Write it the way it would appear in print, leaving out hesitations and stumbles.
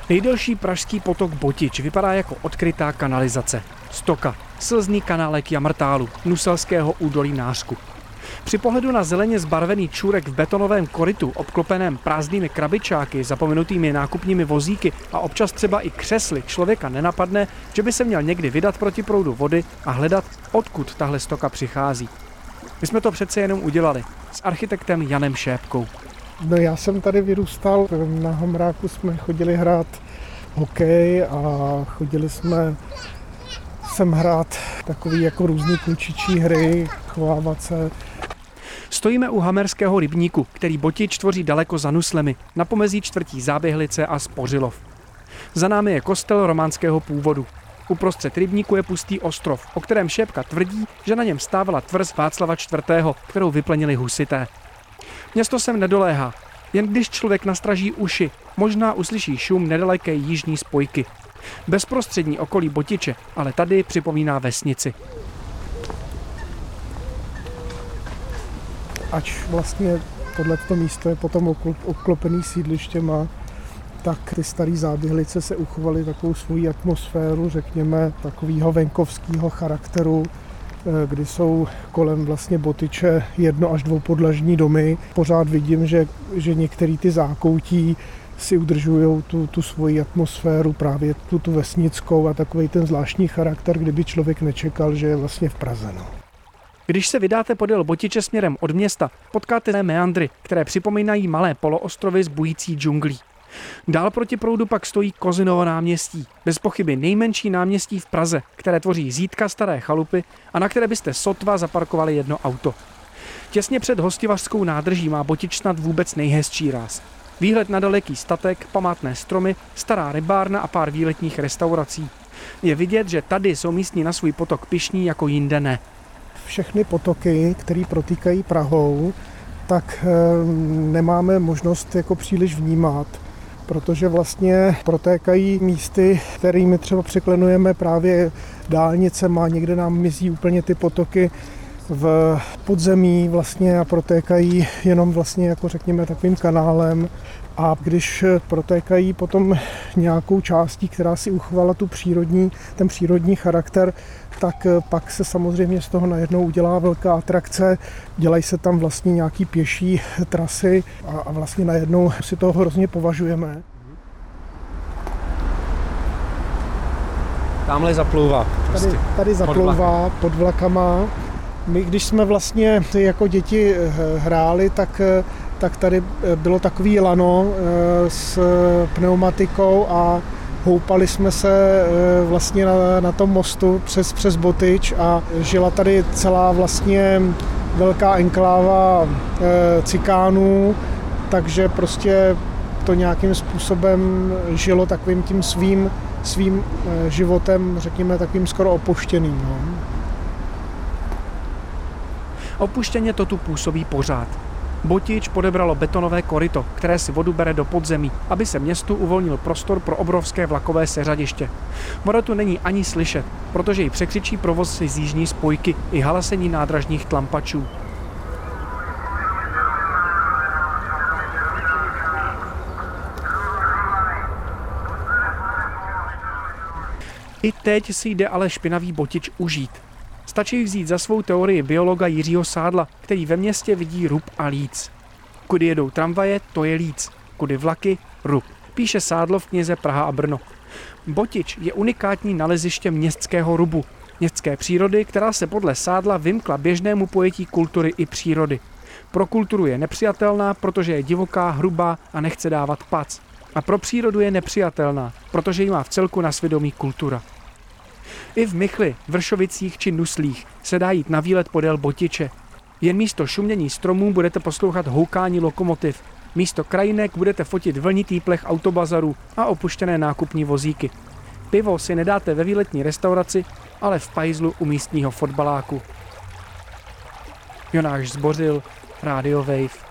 Nejdelší pražský potok Botič vypadá jako odkrytá kanalizace. Stoka, slzný kanálek Jamrtálu, Nuselského údolí Nářku. Při pohledu na zeleně zbarvený čůrek v betonovém korytu, obklopeném prázdnými krabičáky, zapomenutými nákupními vozíky a občas třeba i křesly, člověka nenapadne, že by se měl někdy vydat proti proudu vody a hledat, odkud tahle stoka přichází. My jsme to přece jenom udělali s architektem Janem Šépkou. No, já jsem tady vyrůstal, na Homráku jsme chodili hrát hokej a chodili jsme sem hrát takový jako různý klučičí hry, chovávat se. Stojíme u Hamerského rybníku, který Botič tvoří daleko za Nuslemi, na pomezí čtvrtí Záběhlice a Spořilov. Za námi je kostel románského původu. Uprostřed rybníku je pustý ostrov, o kterém Šépka tvrdí, že na něm stávala tvrz Václava IV., kterou vyplenili husité. Město sem nedoléhá, jen když člověk nastraží uši, možná uslyší šum nedaleké jižní spojky. Bezprostřední okolí Botiče, ale tady připomíná vesnici. Ač vlastně tohleto místo je potom obklopený sídlištěma, tak ty staré Záběhlice se uchovaly takovou svoji atmosféru, řekněme, takového venkovského charakteru, kdy jsou kolem vlastně Botiče 1 až 2 podlažní domy. Pořád vidím, že některé ty zákoutí si udržují tu svoji atmosféru, právě tu vesnickou a takový ten zvláštní charakter, kdyby člověk nečekal, že je vlastně v Praze. No. Když se vydáte podél Botiče směrem od města, potkáte meandry, které připomínají malé poloostrovy s bující džunglí. Dál proti proudu pak stojí Kozinovo náměstí, bez pochyby nejmenší náměstí v Praze, které tvoří zítka staré chalupy a na které byste sotva zaparkovali jedno auto. Těsně před Hostivařskou nádrží má Botič snad vůbec nejhezčí ráz. Výhled na daleký statek, památné stromy, stará rybárna a pár výletních restaurací. Je vidět, že tady jsou místní na svůj potok pyšní jako jinde ne. Všechny potoky, které protýkají Prahou, tak nemáme možnost jako příliš vnímat, protože vlastně protékají místy, kterými třeba překlenujeme právě dálnicema, někde nám mizí úplně ty potoky v podzemí vlastně a protékají jenom vlastně jako řekněme takovým kanálem. A když protékají potom nějakou částí, která si uchovala ten přírodní charakter, tak pak se samozřejmě z toho najednou udělá velká atrakce, dělají se tam vlastně nějaký pěší trasy a vlastně najednou si toho hrozně považujeme. Tamhle zaplouvá. Tady zaplouvá pod vlakama. My, když jsme vlastně jako děti hráli, tak tady bylo takový lano s pneumatikou a houpali jsme se vlastně na tom mostu přes Botič a žila tady celá vlastně velká enkláva cikánů, takže prostě to nějakým způsobem žilo takovým tím svým životem, řekněme takovým skoro opuštěným. No. Opuštěně to tu působí pořád. Botič podebralo betonové koryto, které si vodu bere do podzemí, aby se městu uvolnil prostor pro obrovské vlakové seřadiště. Voda tu není ani slyšet, protože ji překřičí provoz z jižní spojky i halasení nádražních tlampačů. I teď si jde ale špinavý Botič užít. Stačí vzít za svou teorii biologa Jiřího Sádla, který ve městě vidí rub a líc. Kudy jedou tramvaje, to je líc. Kudy vlaky, rub. Píše Sádlo v knize Praha a Brno. Botič je unikátní naleziště městského rubu. Městské přírody, která se podle Sádla vymkla běžnému pojetí kultury i přírody. Pro kulturu je nepřijatelná, protože je divoká, hrubá a nechce dávat pac. A pro přírodu je nepřijatelná, protože ji má v celku na svědomí kultura. I v Michli, Vršovicích či Nuslích se dá jít na výlet podél Botiče. Jen místo šumění stromů budete poslouchat houkání lokomotiv. Místo krajinek budete fotit vlnitý plech autobazarů a opuštěné nákupní vozíky. Pivo si nedáte ve výletní restauraci, ale v pajzlu u místního fotbaláku. Jonáš Zbořil, Radio Wave.